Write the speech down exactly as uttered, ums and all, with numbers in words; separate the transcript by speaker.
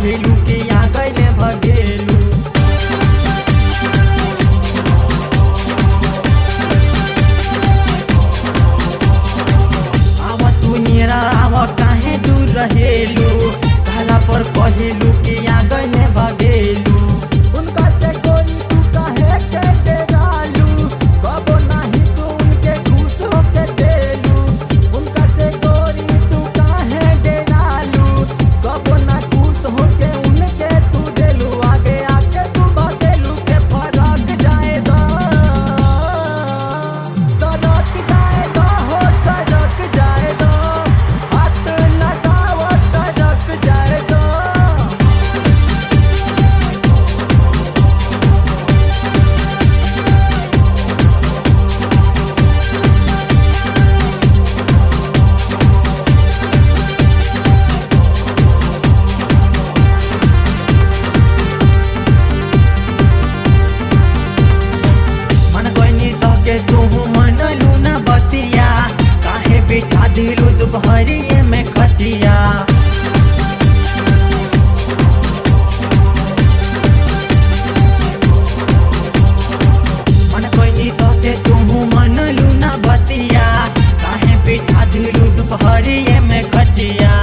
Speaker 1: कहेलू कि आ गइले भगेलू। आव तू निरा आव काहे दूर रहेलू, कहला पर कहेलू कि आ गइले भगेलू। उनका से कोई तू काहे के डेरालू, कबो नाही तू उनके खुश होके देलू। उनका से कोई तू काहे डेरालू, कबो ना खुश होके उनके तू देलू। आगे आके तू बतेलू के फरक जाए दो, सड़क जाए दो हो सड़क जाए दो, हाथ लगाओ सड़क जाए दो। मन गइनी तके तू मनलू ना बतिया, काहे बिछा दिलू दुपहरिए में खटिया। मन गइनी तके तू मनलू ना बतिया, काहे बिछा दिलू दुपहरिए में खटिया।